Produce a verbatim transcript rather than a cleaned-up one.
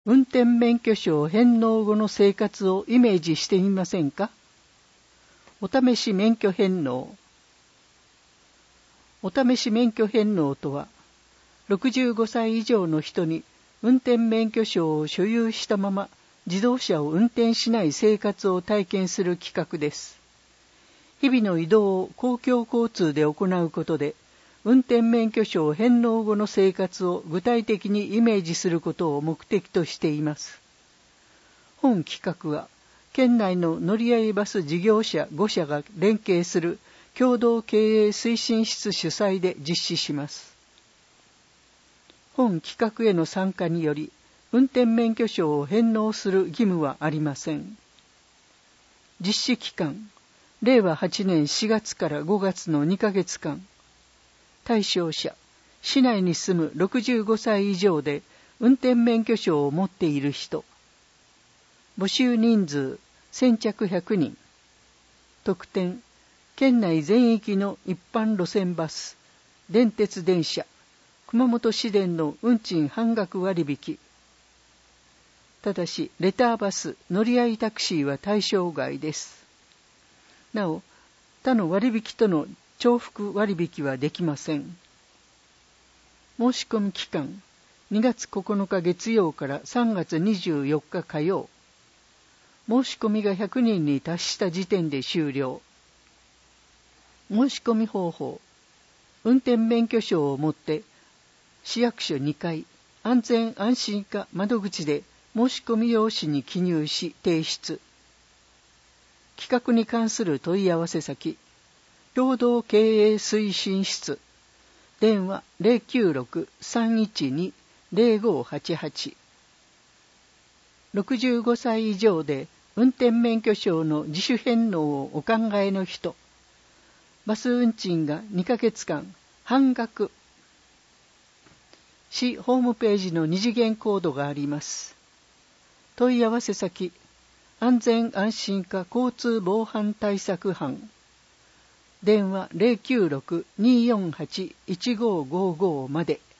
運転免許証返納後の生活をイメージしてみませんか？お試し免許返納。お試し免許返納とは、ろくじゅうごさい以上の人に運転免許証を所有したまま自動車を運転しない生活を体験する企画です。日々の移動を公共交通で行うことで、運転免許証返納後の生活を具体的にイメージすることを目的としています。本企画は、県内の乗り合いバス事業者ご社が連携する共同経営推進室主催で実施します。本企画への参加により、運転免許証を返納する義務はありません。実施期間、れいわはちねんしがつからごがつのにかげつかん。対象者、市内に住むろくじゅうごさい以上で運転免許証を持っている人。募集人数先着ひゃくにん。特典、県内全域の一般路線バス、電鉄電車、熊本市電の運賃半額割引。ただし、レターバス、乗り合いタクシーは対象外です。なお、他の割引との重複割引はできません。申し込み期間、にがつここのか月曜からさんがつにじゅうよっか火曜。申し込みがひゃくにんに達した時点で終了。申し込み方法、運転免許証を持って市役所にかい安全安心課窓口で申し込み用紙に記入し提出。企画に関する問い合わせ先、共同経営推進室、電話 ゼロきゅうろく さんいちに ゼロごはちはち。ろくじゅうごさい以上で運転免許証の自主返納をお考えの人、バス運賃がにかげつかん半額。市ホームページの二次元コードがあります。問い合わせ先、安全安心課交通防犯対策班。電話 ゼロきゅうろく にーよんはち いちごーごーごー まで。